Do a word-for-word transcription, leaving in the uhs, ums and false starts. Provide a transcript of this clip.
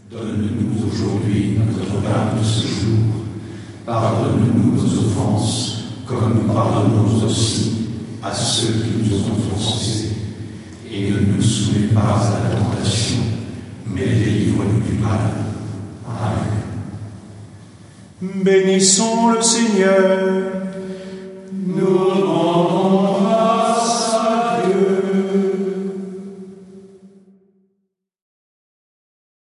Donne-nous aujourd'hui notre pain de ce jour. Pardonne-nous nos offenses, comme nous pardonnons aussi à ceux qui nous ont offensés. Et ne nous soumets pas à la tentation, mais délivre-nous du mal. Amen. Bénissons le Seigneur. Nous